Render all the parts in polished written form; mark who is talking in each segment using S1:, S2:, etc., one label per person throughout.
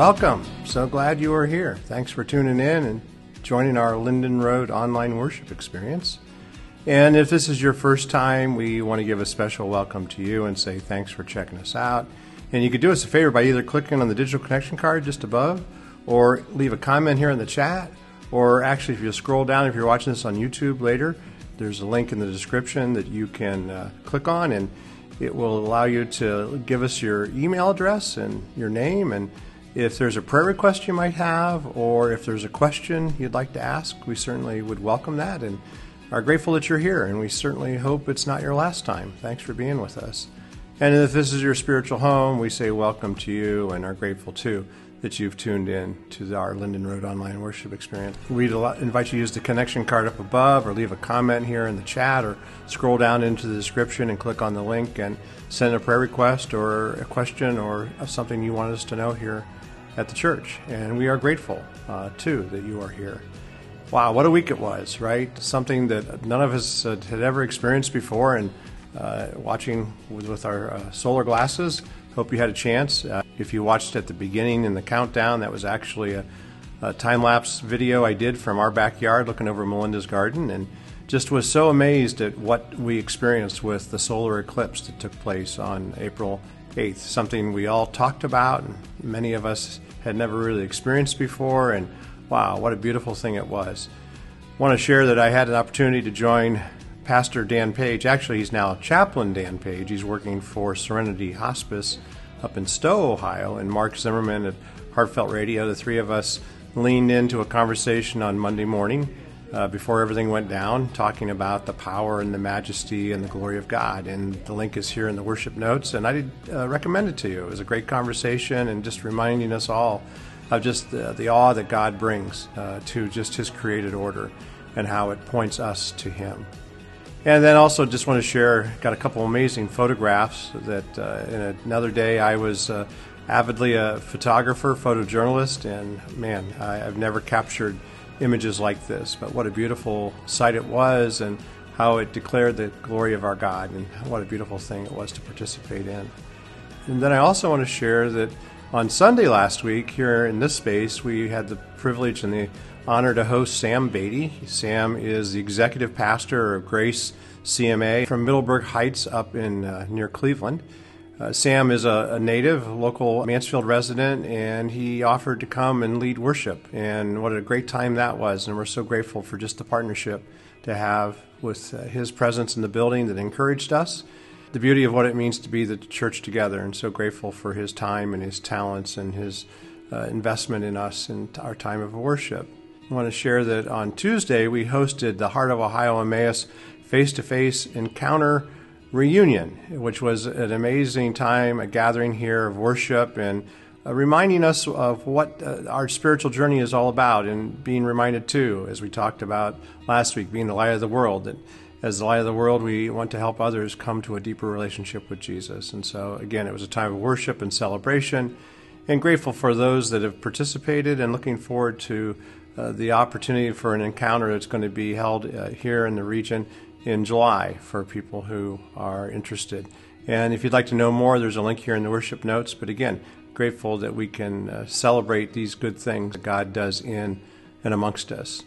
S1: Welcome. So glad you are here. Thanks for tuning in and joining our Linden Road online worship experience. And if this is your first time, we want to give a special welcome to you and say thanks for checking us out. And you could do us a favor by either clicking on the digital connection card just above, or leave a comment here in the chat, or actually if you scroll down, if you're watching this on YouTube later, there's a link in the description that you can click on, and it will allow you to give us your email address and your name, and if there's a prayer request you might have, or if there's a question you'd like to ask, we certainly would welcome that and are grateful that you're here, and we certainly hope it's not your last time. Thanks for being with us. And if this is your spiritual home, we say welcome to you and are grateful too that you've tuned in to our Linden Road online worship experience. We'd invite you to use the connection card up above, or leave a comment here in the chat, or scroll down into the description and click on the link and send a prayer request or a question or something you want us to know here at the church. And we are grateful too that you are here. Wow, what a week it was, right? Something that none of us had ever experienced before, and watching with our solar glasses. Hope you had a chance. If you watched at the beginning in the countdown, that was actually a time-lapse video I did from our backyard looking over Melinda's garden, and just was so amazed at what we experienced with the solar eclipse that took place on April 8th, something we all talked about and many of us had never really experienced before, and wow, what a beautiful thing it was. I want to share that I had an opportunity to join Pastor Dan Page. Actually, he's now Chaplain Dan Page. He's working for Serenity Hospice up in Stowe, Ohio, and Mark Zimmerman at Heartfelt Radio. The three of us leaned into a conversation on Monday morning before everything went down, talking about the power and the majesty and the glory of God. And the link is here in the worship notes, and I did recommend it to you. It was a great conversation, and just reminding us all of just the awe that God brings to just His created order and how it points us to Him. And then also just want to share, got a couple amazing photographs that in another day I was avidly a photographer, photojournalist, and man, I've never captured images like this, but what a beautiful sight it was, and how it declared the glory of our God, and what a beautiful thing it was to participate in. And then I also want to share that on Sunday last week, here in this space, we had the privilege and the honor to host Sam Beatty. Sam is the executive pastor of Grace CMA from Middleburg Heights up in near Cleveland. Sam is a native, local Mansfield resident, and he offered to come and lead worship. And what a great time that was. And we're so grateful for just the partnership to have with his presence in the building that encouraged us. The beauty of what it means to be the church together, and so grateful for his time and his talents and his investment in us and our time of worship. I want to share that on Tuesday we hosted the Heart of Ohio Emmaus face-to-face encounter reunion, which was an amazing time, a gathering here of worship, and reminding us of what our spiritual journey is all about, and being reminded too, as we talked about last week, being the light of the world, that as the light of the world, we want to help others come to a deeper relationship with Jesus. And so, again, it was a time of worship and celebration, and grateful for those that have participated, and looking forward to the opportunity for an encounter that's going to be held here in the region in July for people who are interested. And if you'd like to know more, there's a link here in the worship notes. But again, grateful that we can celebrate these good things that God does in and amongst us.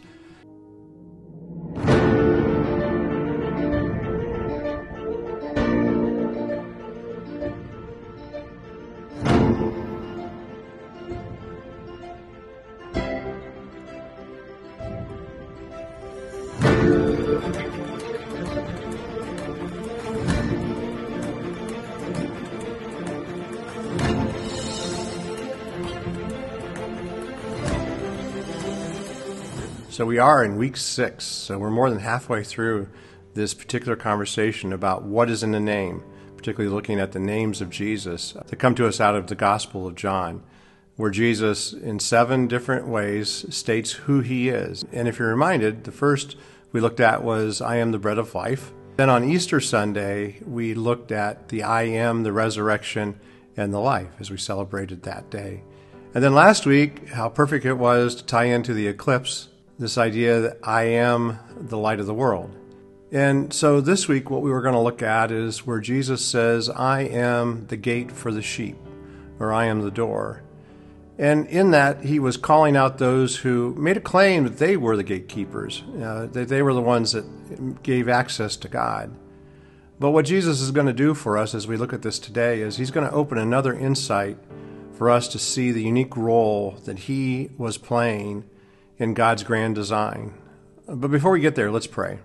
S1: So we are in week 6, so we're more than halfway through this particular conversation about what is in the name, particularly looking at the names of Jesus that come to us out of the Gospel of John, where Jesus, in 7 different ways, states who he is. And if you're reminded, the first we looked at was, I am the bread of life. Then on Easter Sunday, we looked at the I am, the resurrection, and the life, as we celebrated that day. And then last week, how perfect it was to tie into the eclipse, this idea that I am the light of the world. And so this week, what we were going to look at is where Jesus says, I am the gate for the sheep, or I am the door. And in that, he was calling out those who made a claim that they were the gatekeepers, that they were the ones that gave access to God. But what Jesus is going to do for us as we look at this today is he's going to open another insight for us to see the unique role that he was playing in God's grand design. But before we get there, let's pray.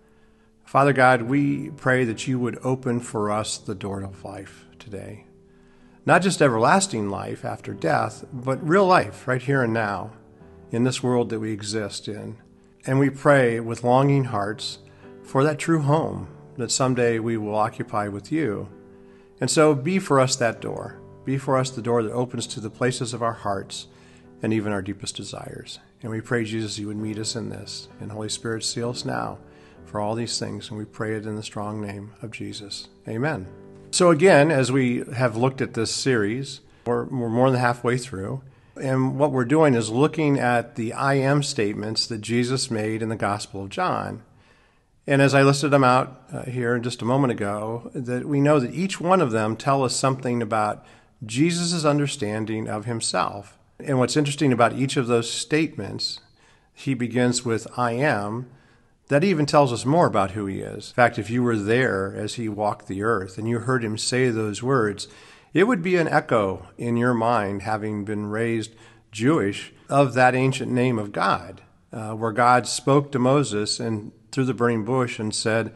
S1: Father God, we pray that you would open for us the door of life today. Not just everlasting life after death, but real life right here and now in this world that we exist in. And we pray with longing hearts for that true home that someday we will occupy with you. And so be for us that door. Be for us the door that opens to the places of our hearts and even our deepest desires. And we pray, Jesus, you would meet us in this. And Holy Spirit, seal us now for all these things. And we pray it in the strong name of Jesus. Amen. So again, as we have looked at this series, we're more than halfway through. And what we're doing is looking at the I am statements that Jesus made in the Gospel of John. And as I listed them out here just a moment ago, that we know that each one of them tell us something about Jesus' understanding of himself. And what's interesting about each of those statements, he begins with I am. That even tells us more about who he is. In fact, if you were there as he walked the earth and you heard him say those words, it would be an echo in your mind, having been raised Jewish, of that ancient name of God, where God spoke to Moses and through the burning bush and said,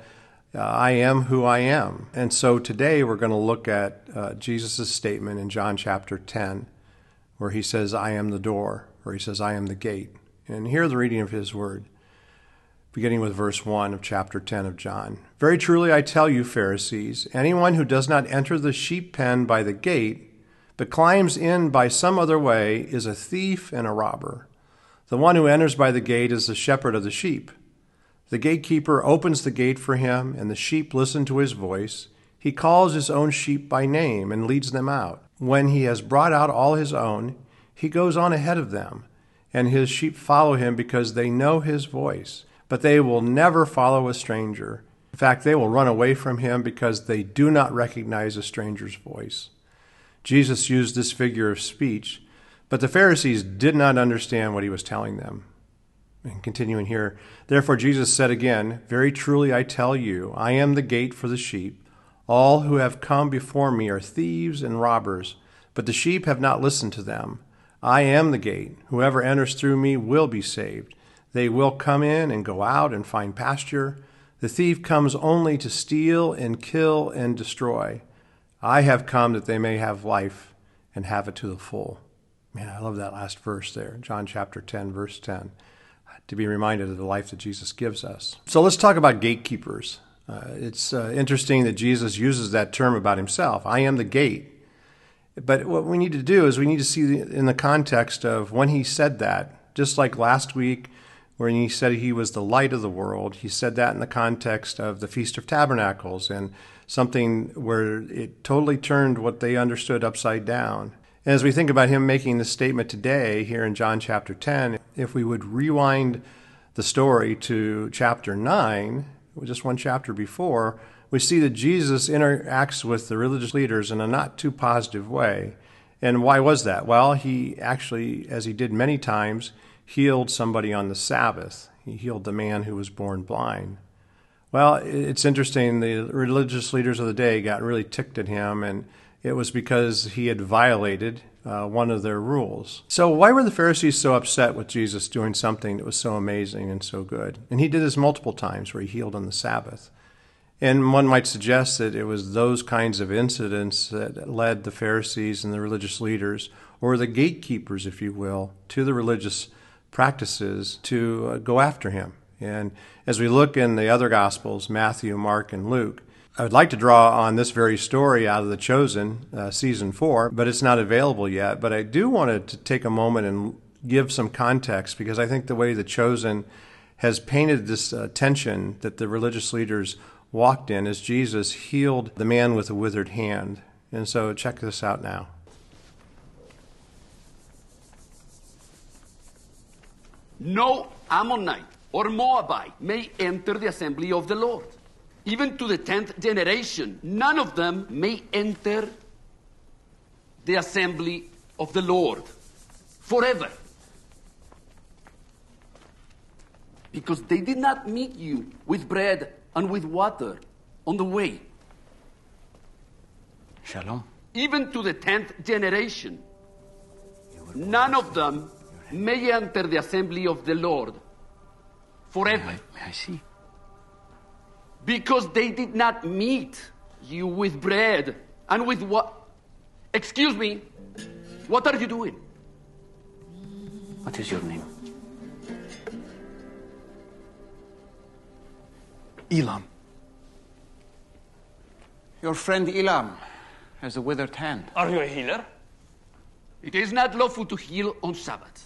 S1: I am who I am. And so today we're going to look at Jesus' statement in John chapter 10, where he says, I am the door, or he says, I am the gate. And hear the reading of his word, beginning with verse 1 of chapter 10 of John. Very truly I tell you, Pharisees, anyone who does not enter the sheep pen by the gate, but climbs in by some other way, is a thief and a robber. The one who enters by the gate is the shepherd of the sheep. The gatekeeper opens the gate for him, and the sheep listen to his voice. He calls his own sheep by name and leads them out. When he has brought out all his own, he goes on ahead of them, and his sheep follow him because they know his voice. But they will never follow a stranger. In fact, they will run away from him because they do not recognize a stranger's voice. Jesus used this figure of speech, but the Pharisees did not understand what he was telling them. And continuing here, therefore Jesus said again, very truly I tell you, I am the gate for the sheep. All who have come before me are thieves and robbers, but the sheep have not listened to them. I am the gate. Whoever enters through me will be saved. They will come in and go out and find pasture. The thief comes only to steal and kill and destroy. I have come that they may have life and have it to the full. Man, I love that last verse there, John chapter 10, verse 10, to be reminded of the life that Jesus gives us. So let's talk about gatekeepers. It's interesting that Jesus uses that term about himself. I am the gate. But what we need to do is we need to see in the context of when he said that, just like last week, when he said he was the light of the world, he said that in the context of the Feast of Tabernacles and something where it totally turned what they understood upside down. And as we think about him making this statement today here in John chapter 10, if we would rewind the story to chapter 9, just one chapter before, we see that Jesus interacts with the religious leaders in a not too positive way. And why was that? Well, he actually, as he did many times, healed somebody on the Sabbath. He healed the man who was born blind. Well, it's interesting. The religious leaders of the day got really ticked at him, and it was because he had violated one of their rules. So why were the Pharisees so upset with Jesus doing something that was so amazing and so good? And he did this multiple times where he healed on the Sabbath. And one might suggest that it was those kinds of incidents that led the Pharisees and the religious leaders, or the gatekeepers, if you will, to the religious practices to go after him. And as we look in the other Gospels, Matthew, Mark, and Luke, I would like to draw on this very story out of The Chosen, season 4, but it's not available yet. But I do want to take a moment and give some context, because I think the way The Chosen has painted this tension that the religious leaders walked in as Jesus healed the man with a withered hand. And so check this out now.
S2: No Ammonite or Moabite may enter the assembly of the Lord. Even to the 10th generation, none of them may enter the assembly of the Lord. forever. Because they did not meet you with bread and with water on the way.
S3: Shalom.
S2: Even to the 10th generation. None of them may enter the assembly of the Lord forever.
S3: May I see?
S2: Because they did not meet you with bread and with what? Excuse me, what are you doing?
S3: What is your name?
S4: Elam.
S3: Your friend Elam has a withered hand.
S5: Are you a healer?
S2: It is not lawful to heal on Sabbath.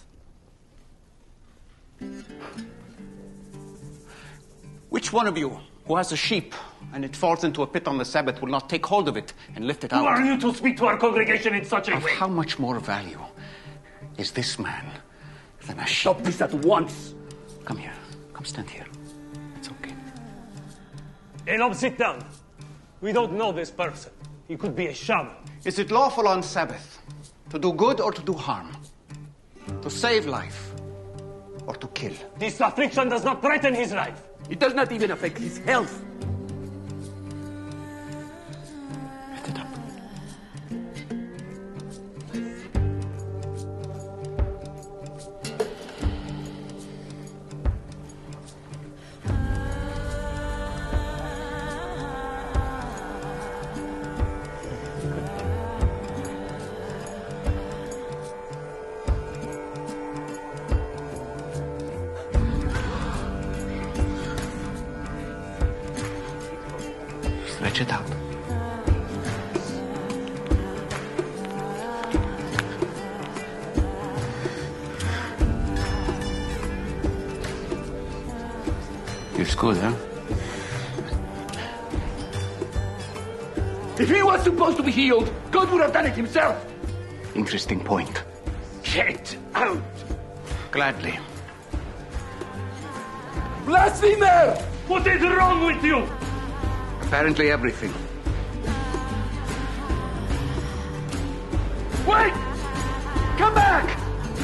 S3: Which one of you who has a sheep and it falls into a pit on the Sabbath will not take hold of it and lift it out?
S5: Who are you to speak to our congregation in such a
S3: Of
S5: way?
S3: how much more value is this man than a sheep?
S2: Stop this at once.
S3: Come here. Come stand here. It's okay.
S5: Elam, sit down. We don't know this person. He could be a shaman.
S3: Is it lawful on Sabbath to do good or to do harm? To save life or to kill?
S5: This affliction does not threaten his life.
S2: It does not even affect his health.
S3: Lift it up. Stretch it out. Feels good, huh?
S2: If he was supposed to be healed, God would have done it himself.
S3: Interesting point.
S2: Get out.
S3: Gladly.
S2: Blasphemer!
S5: What is wrong with you?
S3: Apparently everything.
S2: Wait! Come back!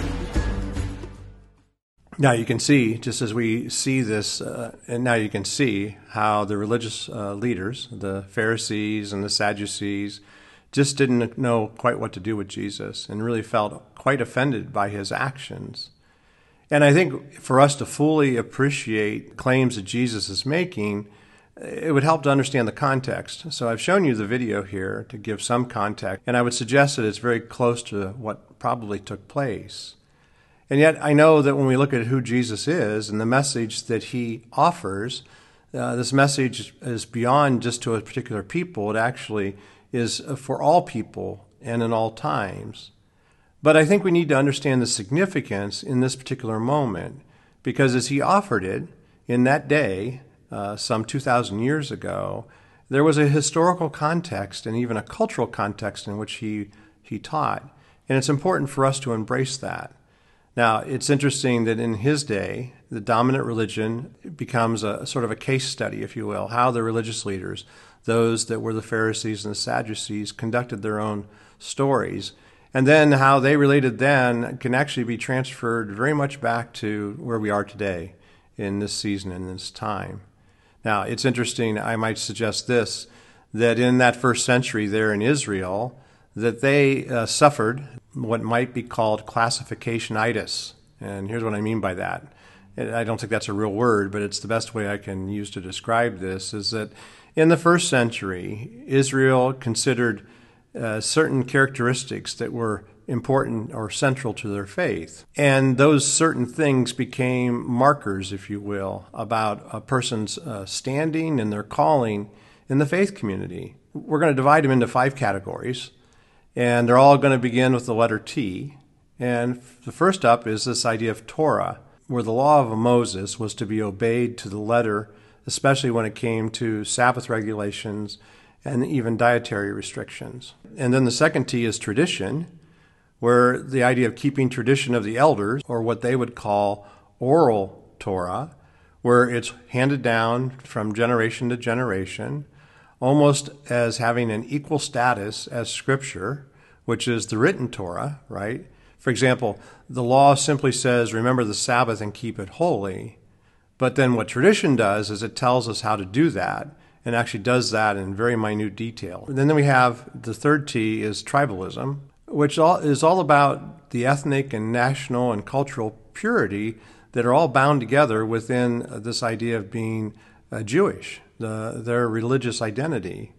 S1: Now you can see, just as we see this, and now you can see how the religious leaders, the Pharisees and the Sadducees, just didn't know quite what to do with Jesus and really felt quite offended by his actions. And I think for us to fully appreciate claims that Jesus is making, it would help to understand the context. So I've shown you the video here to give some context, and I would suggest that it's very close to what probably took place. And yet I know that when we look at who Jesus is and the message that he offers, this message is beyond just to a particular people. It actually is for all people and in all times. But I think we need to understand the significance in this particular moment, because as he offered it in that day, some 2,000 years ago, there was a historical context and even a cultural context in which he taught. And it's important for us to embrace that. Now, it's interesting that in his day, the dominant religion becomes a sort of a case study, if you will, how the religious leaders, those that were the Pharisees and the Sadducees, conducted their own stories. And then how they related then can actually be transferred very much back to where we are today in this season and this time. Now, it's interesting, I might suggest this, that in that first century there in Israel, that they suffered what might be called classificationitis. And here's what I mean by that. I don't think that's a real word, but it's the best way I can use to describe this, is that in the first century, Israel considered certain characteristics that were important or central to their faith. And those certain things became markers, if you will, about a person's standing and their calling in the faith community. We're going to divide them into 5 categories, and they're all going to begin with the letter T. And the first up is this idea of Torah, where the law of Moses was to be obeyed to the letter, especially when it came to Sabbath regulations and even dietary restrictions. And then the second T is tradition, where the idea of keeping tradition of the elders, or what they would call oral Torah, where it's handed down from generation to generation, almost as having an equal status as Scripture, which is the written Torah, right? For example, the law simply says, remember the Sabbath and keep it holy. But then what tradition does is it tells us how to do that, and actually does that in very minute detail. And then we have the third T is tribalism, which is all about the ethnic and national and cultural purity that are all bound together within this idea of being Jewish, their religious identity.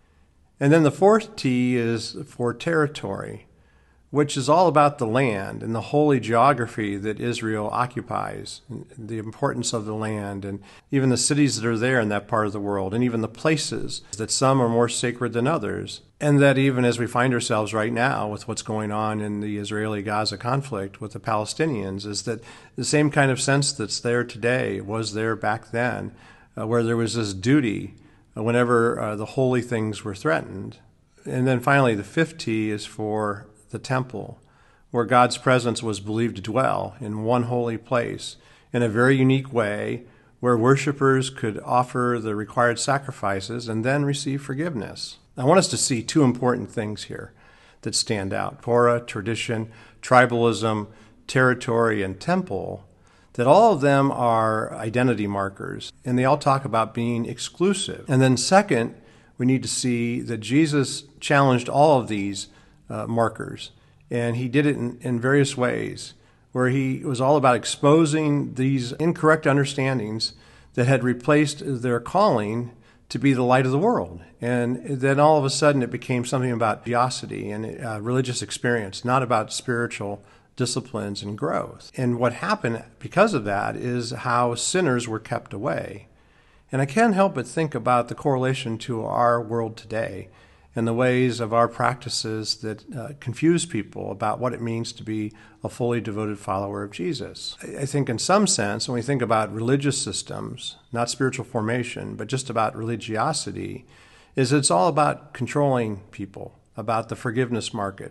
S1: And then the fourth T is for territory, which is all about the land and the holy geography that Israel occupies, the importance of the land, and even the cities that are there in that part of the world, and even the places that some are more sacred than others. And that even as we find ourselves right now with what's going on in the Israeli-Gaza conflict with the Palestinians, is that the same kind of sense that's there today was there back then, where there was this duty whenever the holy things were threatened. And then finally, the fifth T is for the temple, where God's presence was believed to dwell in one holy place in a very unique way, where worshipers could offer the required sacrifices and then receive forgiveness. I want us to see two important things here that stand out: Torah, tradition, tribalism, territory, and temple, that all of them are identity markers, and they all talk about being exclusive. And then second, we need to see that Jesus challenged all of these markers, and he did it in various ways, where he was all about exposing these incorrect understandings that had replaced their calling to be the light of the world. And then all of a sudden it became something about religiosity and religious experience, not about spiritual disciplines and growth. And what happened because of that is how sinners were kept away. And I can't help but think about the correlation to our world today and the ways of our practices that confuse people about what it means to be a fully devoted follower of Jesus. I think in some sense, when we think about religious systems, not spiritual formation, but just about religiosity, is it's all about controlling people, about the forgiveness market.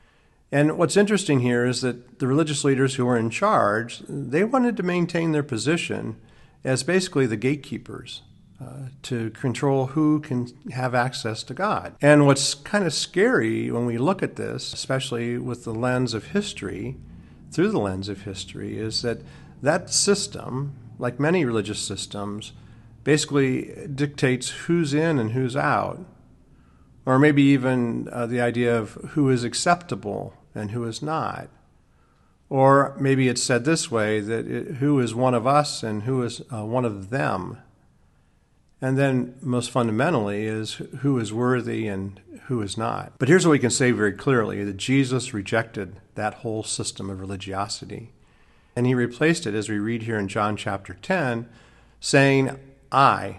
S1: And what's interesting here is that the religious leaders who were in charge, they wanted to maintain their position as basically the gatekeepers, to control who can have access to God. And what's kind of scary when we look at this, especially with the lens of history, through the lens of history, is that that system, like many religious systems, basically dictates who's in and who's out, or maybe even the idea of who is acceptable and who is not. Or maybe it's said this way, that who is one of us and who is one of them. And then, most fundamentally, is who is worthy and who is not. But here's what we can say very clearly, that Jesus rejected that whole system of religiosity. And he replaced it, as we read here in John chapter 10, saying, I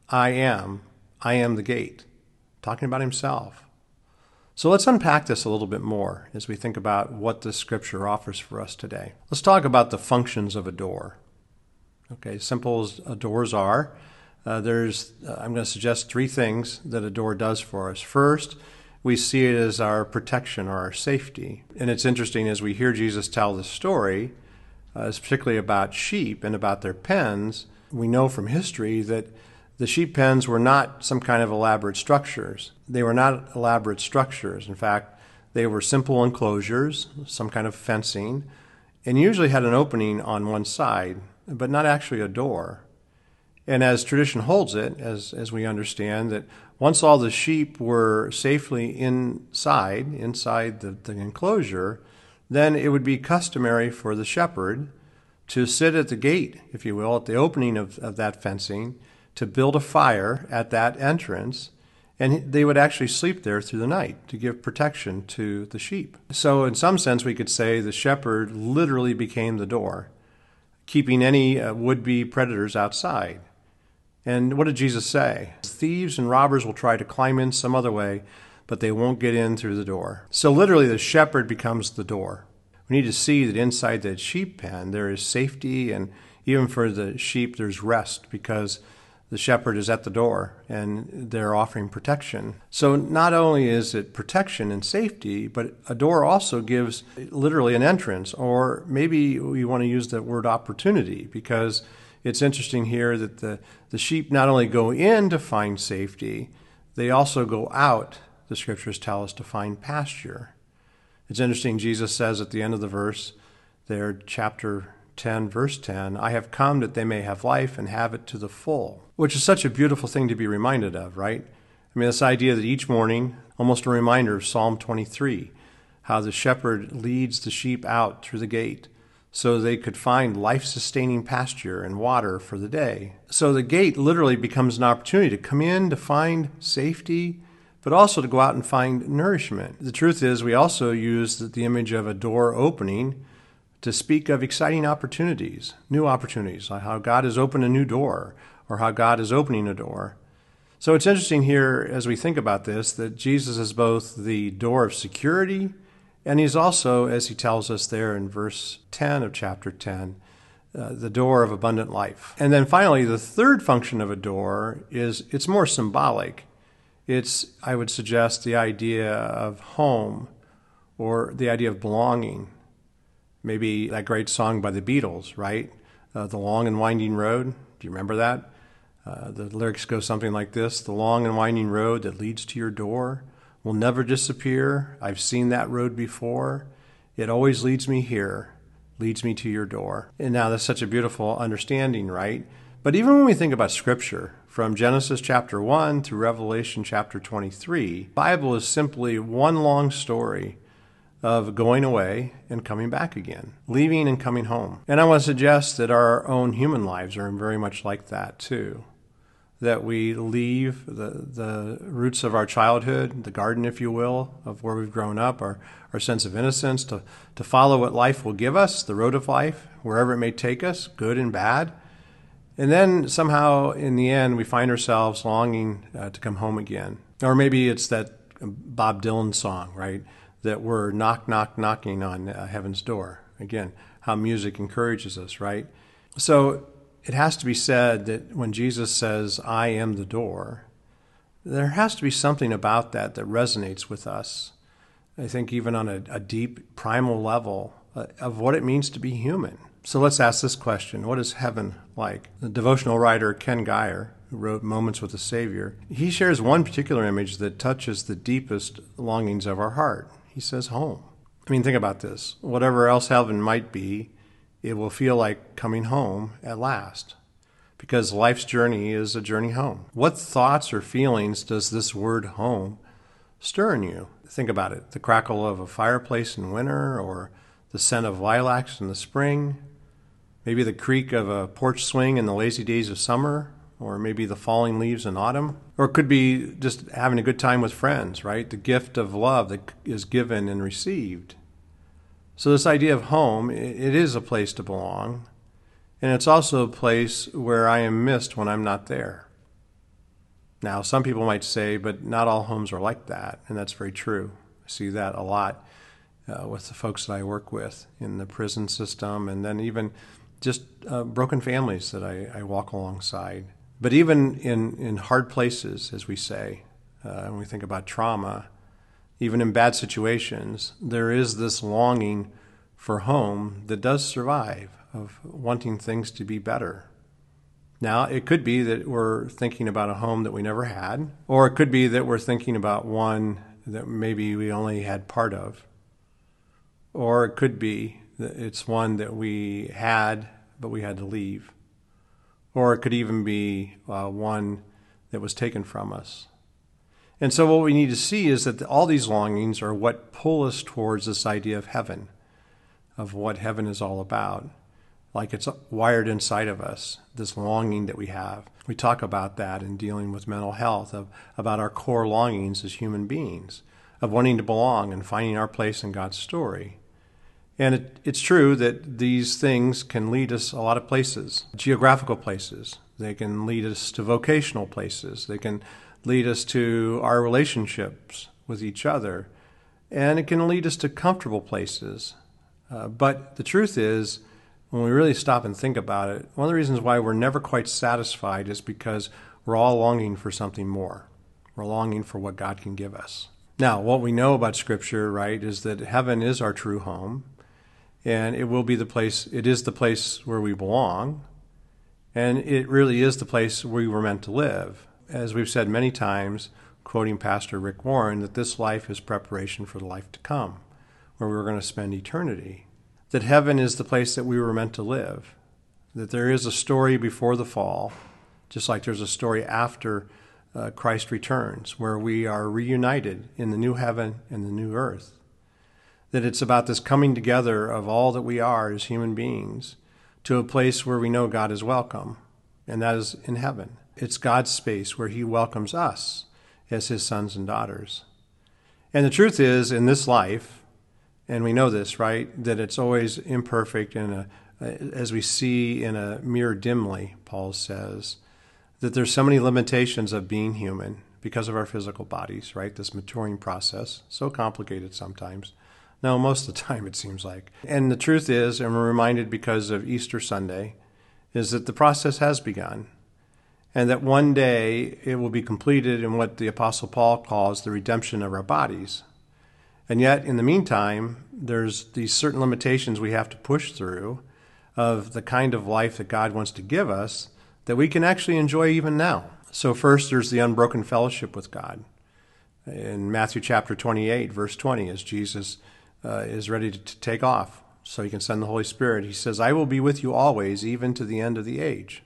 S1: am the gate, talking about himself. So let's unpack this a little bit more as we think about what this scripture offers for us today. Let's talk about the functions of a door. Okay, simple as doors are. I'm going to suggest three things that a door does for us. First, we see it as our protection or our safety. And it's interesting as we hear Jesus tell this story, particularly about sheep and about their pens, we know from history that the sheep pens were not some kind of elaborate structures. They were not elaborate structures. In fact, they were simple enclosures, some kind of fencing, and usually had an opening on one side, but not actually a door. And as tradition holds it, as we understand, that once all the sheep were safely inside the enclosure, then it would be customary for the shepherd to sit at the gate, if you will, at the opening of that fencing, to build a fire at that entrance, and they would actually sleep there through the night to give protection to the sheep. So in some sense, we could say the shepherd literally became the door, keeping any would-be predators outside. And what did Jesus say? Thieves and robbers will try to climb in some other way, but they won't get in through the door. So literally the shepherd becomes the door. We need to see that inside that sheep pen there is safety, and even for the sheep there's rest, because the shepherd is at the door and they're offering protection. So not only is it protection and safety, but a door also gives literally an entrance, or maybe we want to use the word opportunity, because it's interesting here that the sheep not only go in to find safety, they also go out, the scriptures tell us, to find pasture. It's interesting, Jesus says at the end of the verse there, chapter 10, verse 10, I have come that they may have life and have it to the full, which is such a beautiful thing to be reminded of, right? I mean, this idea that each morning, almost a reminder of Psalm 23, how the shepherd leads the sheep out through the gate so they could find life-sustaining pasture and water for the day. So the gate literally becomes an opportunity to come in, to find safety, but also to go out and find nourishment. The truth is, we also use the image of a door opening to speak of exciting opportunities, new opportunities, like how God has opened a new door or how God is opening a door. So it's interesting here as we think about this that Jesus is both the door of security and he's also, as he tells us there in verse 10 of chapter 10, the door of abundant life. And then finally, the third function of a door is it's more symbolic. It's, I would suggest, the idea of home or the idea of belonging. Maybe that great song by the Beatles, right? The Long and Winding Road. Do you remember that? The lyrics go something like this. The long and winding road that leads to your door will never disappear. I've seen that road before. It always leads me here, leads me to your door. And now that's such a beautiful understanding, right? But even when we think about Scripture, from Genesis chapter 1 through Revelation chapter 23, the Bible is simply one long story of going away and coming back again, leaving and coming home. And I want to suggest that our own human lives are very much like that too. That we leave the roots of our childhood, the garden, if you will, of where we've grown up, our sense of innocence, to follow what life will give us, the road of life, wherever it may take us, good and bad. And then somehow, in the end, we find ourselves longing to come home again. Or maybe it's that Bob Dylan song, right? That we're knock, knock, knocking on heaven's door. Again, how music encourages us, right? So it has to be said that when Jesus says, I am the door, there has to be something about that resonates with us. I think even on a deep primal level of what it means to be human. So let's ask this question. What is heaven like? The devotional writer Ken Geyer, who wrote Moments with the Savior, he shares one particular image that touches the deepest longings of our heart. He says home. I mean, think about this. Whatever else heaven might be, it will feel like coming home at last, because life's journey is a journey home. What thoughts or feelings does this word home stir in you? Think about it. The crackle of a fireplace in winter, or the scent of lilacs in the spring, maybe the creak of a porch swing in the lazy days of summer, or maybe the falling leaves in autumn. Or it could be just having a good time with friends, right? The gift of love that is given and received. So this idea of home, it is a place to belong, and it's also a place where I am missed when I'm not there. Now, some people might say, but not all homes are like that, and that's very true. I see that a lot with the folks that I work with in the prison system, and then even just broken families that I walk alongside. But even in hard places, as we say, when we think about trauma, even in bad situations, there is this longing for home that does survive, of wanting things to be better. Now, it could be that we're thinking about a home that we never had, or it could be that we're thinking about one that maybe we only had part of, or it could be that it's one that we had, but we had to leave, or it could even be one that was taken from us. And so what we need to see is that all these longings are what pull us towards this idea of heaven, of what heaven is all about. Like it's wired inside of us, this longing that we have. We talk about that in dealing with mental health, about our core longings as human beings, of wanting to belong and finding our place in God's story. And it's true that these things can lead us a lot of places, geographical places. They can lead us to vocational places. They can lead us to our relationships with each other. And it can lead us to comfortable places. But the truth is, when we really stop and think about it, one of the reasons why we're never quite satisfied is because we're all longing for something more. We're longing for what God can give us. Now, what we know about Scripture, right, is that heaven is our true home, and it will be the place, it is the place where we belong, and it really is the place where we were meant to live. As we've said many times, quoting Pastor Rick Warren, that this life is preparation for the life to come. where we were going to spend eternity. That heaven is the place that we were meant to live. That there is a story before the fall, just like there's a story after Christ returns, where we are reunited in the new heaven and the new earth. That it's about this coming together of all that we are as human beings to a place where we know God is welcome, and that is in heaven. It's God's space where he welcomes us as his sons and daughters. And the truth is, in this life, and we know this, right, that it's always imperfect, and as we see in a mirror dimly, Paul says, that there's so many limitations of being human because of our physical bodies, right? This maturing process, so complicated sometimes. No, most of the time it seems like. And the truth is, and we're reminded because of Easter Sunday, is that the process has begun. And that one day it will be completed in what the Apostle Paul calls the redemption of our bodies. And yet, in the meantime, there's these certain limitations we have to push through of the kind of life that God wants to give us that we can actually enjoy even now. So first, there's the unbroken fellowship with God. In Matthew chapter 28, verse 20, as Jesus is ready to take off so he can send the Holy Spirit, he says, I will be with you always, even to the end of the age.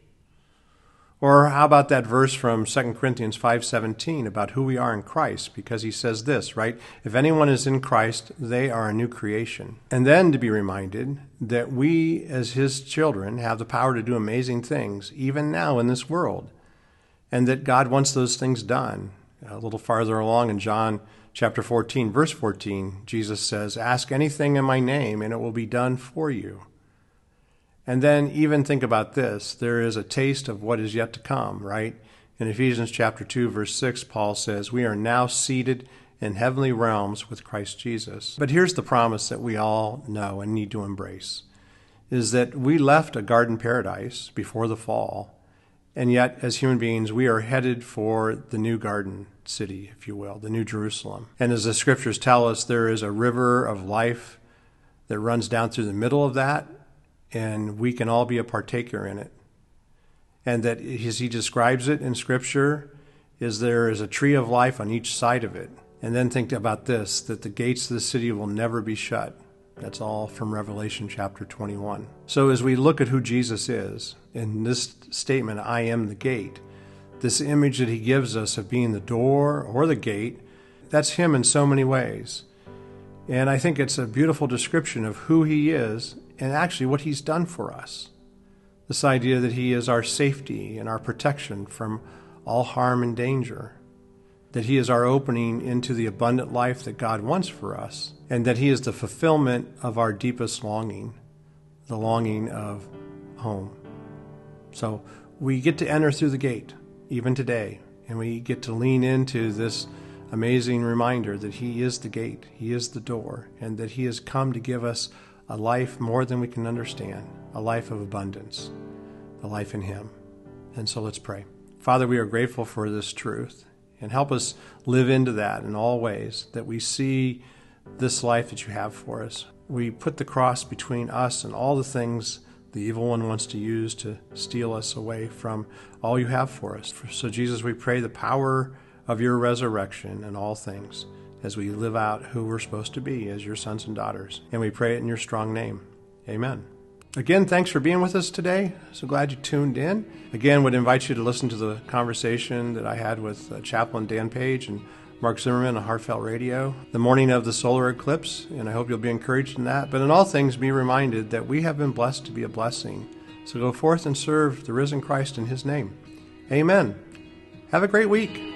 S1: Or how about that verse from 2 Corinthians 5:17 about who we are in Christ? Because he says this, right? If anyone is in Christ, they are a new creation. And then to be reminded that we, as his children, have the power to do amazing things, even now in this world. And that God wants those things done. A little farther along in John chapter 14, verse 14, Jesus says, ask anything in my name, and it will be done for you. And then even think about this. There is a taste of what is yet to come, right? In Ephesians chapter 2, verse 6, Paul says, we are now seated in heavenly realms with Christ Jesus. But here's the promise that we all know and need to embrace, is that we left a garden paradise before the fall, and yet as human beings, we are headed for the new garden city, if you will, the new Jerusalem. And as the scriptures tell us, there is a river of life that runs down through the middle of that, and we can all be a partaker in it. And that, as he describes it in Scripture, is there is a tree of life on each side of it. And then think about this, that the gates of the city will never be shut. That's all from Revelation chapter 21. So as we look at who Jesus is, in this statement, I am the gate, this image that he gives us of being the door or the gate, that's him in so many ways. And I think it's a beautiful description of who he is and actually what he's done for us. This idea that he is our safety and our protection from all harm and danger, that he is our opening into the abundant life that God wants for us, and that he is the fulfillment of our deepest longing, the longing of home. So we get to enter through the gate, even today, and we get to lean into this amazing reminder that he is the gate, he is the door, and that he has come to give us a life more than we can understand, a life of abundance, a life in him. And so let's pray. Father, we are grateful for this truth, and help us live into that in all ways, that we see this life that you have for us. We put the cross between us and all the things the evil one wants to use to steal us away from all you have for us. So Jesus, we pray the power of your resurrection in all things, as we live out who we're supposed to be as your sons and daughters. And we pray it in your strong name. Amen. Again, thanks for being with us today. So glad you tuned in. Again, would invite you to listen to the conversation that I had with Chaplain Dan Page and Mark Zimmerman on Heartfelt Radio the morning of the solar eclipse, and I hope you'll be encouraged in that. But in all things, be reminded that we have been blessed to be a blessing. So go forth and serve the risen Christ in his name. Amen. Have a great week.